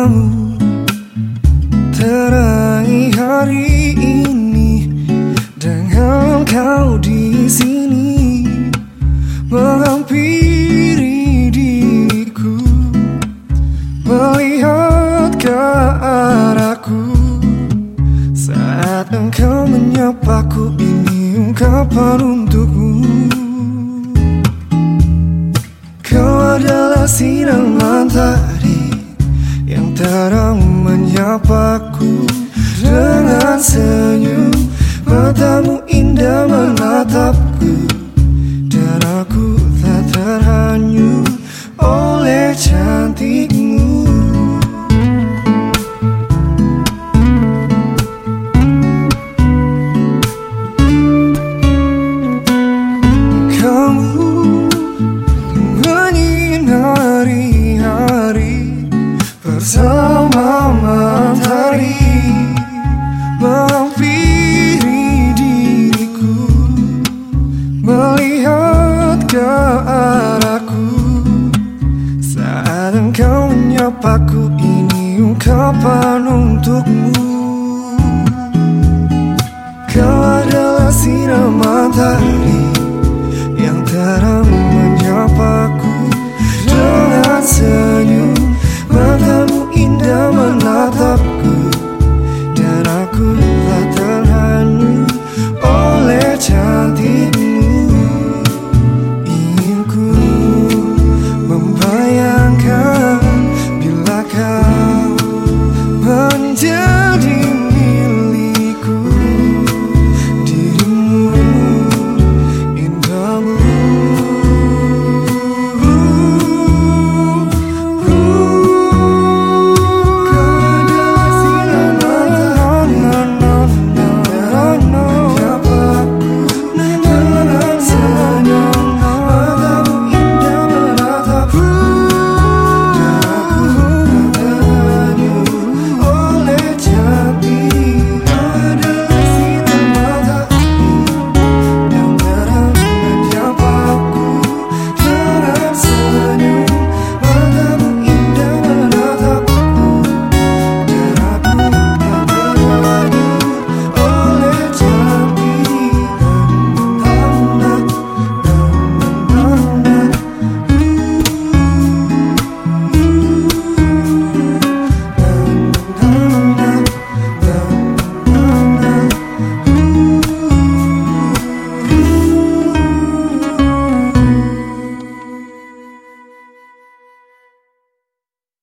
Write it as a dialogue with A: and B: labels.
A: Kamu terangi hari ini dengan kau di sini menghampiri diriku, melihat ke arahku saat engkau menyapaku. Ini ungkapan untukmu. Kau adalah sinar matahari yang terang menyapaku dengan senyum. Matamu indah menatapku dan aku tak terhanyut oleh cantikmu. Kamu menyinari hari bersama matahari, menghampiri diriku, melihat ke arahku saat engkau menyapaku. Ini ungkapan untukmu. Kau adalah sinar matahari yang terang menyapaku dengan senyum. Matamu indah menatapku dan aku tak terhanyut oleh cantikmu. Ingin ku membayangkan bila kau